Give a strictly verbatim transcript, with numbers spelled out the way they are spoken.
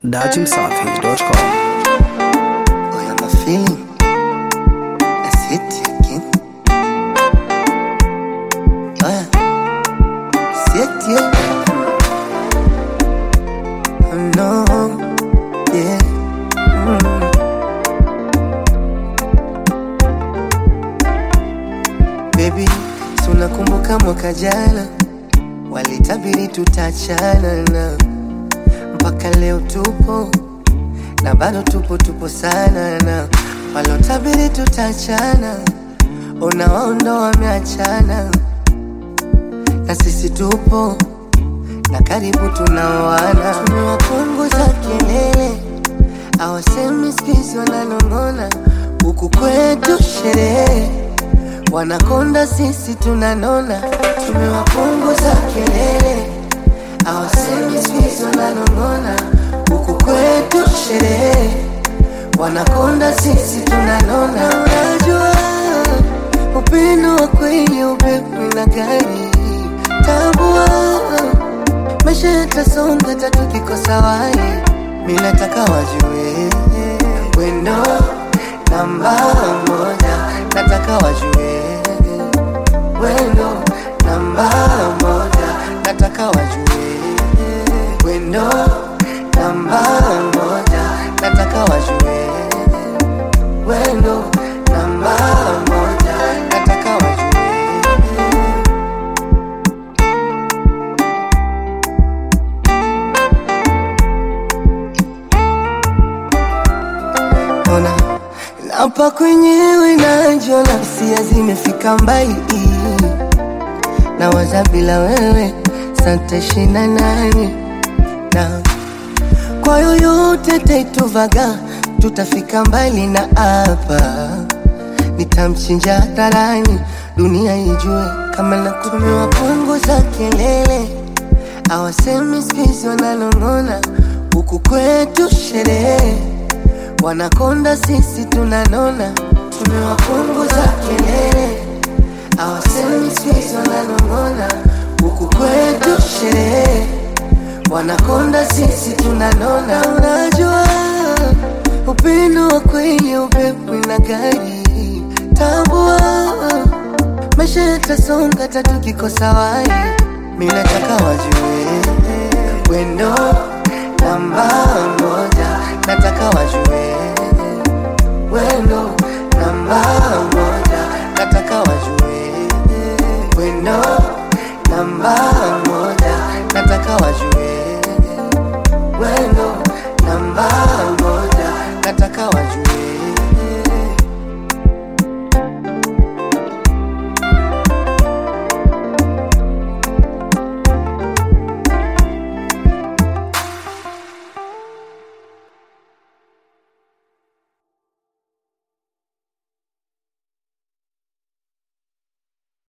dajim safi dot com. Oh, yeah, my feeling. Let's hit it again. Oh, yeah. Let's hit it. Oh, no. Yeah. Mm. Baby, tunakumbuka mwaka jana walitabiri tutachana na mpaka leo tupo na bado tupo tupo sana na walotabiri tutachana unawaondo wameachana na sisi tupo na karibu tunaoana. Tumewapunguza kelele hawasemi sikizi wananong'ona huku kwetu sherehe wanakonda sisi tunanona. Tumewapunguza kelele hawasemi sikizi wananong'ona huku kwetu sherehe wanakonda sisi tunanona. Unajua upendo wa kweli upepo na gari tambua maisha yatasonga tatu kikosa wai. Mimi nataka wajue wendo namba moja, nataka wajue wendo namba moja, nataka wajue wendo namba moja, nataka wajue wendo namba moja, nataka wajue. Ona hapa kwenyewe najiona hisia zimefika mbali na waza bila wewe santaishi na nani na kwa yoyote taituvaga tutafika mbali na hapa nitamchinja hadharani dunia ijue kama na tumewapunguza kelele hawasemi sikizi wananong'ona huku kwetu sherehe wanakonda sisi tunanona. Tumewapunguza kelele hawasemi sikizi wananong'ona huku kwetu sherehe wanakonda sisi tunanona. Unajua upendo wa kweli upepo na gari tambua maisha yatasonga tatu kikosa wai. Mimi nataka wajue wendo namba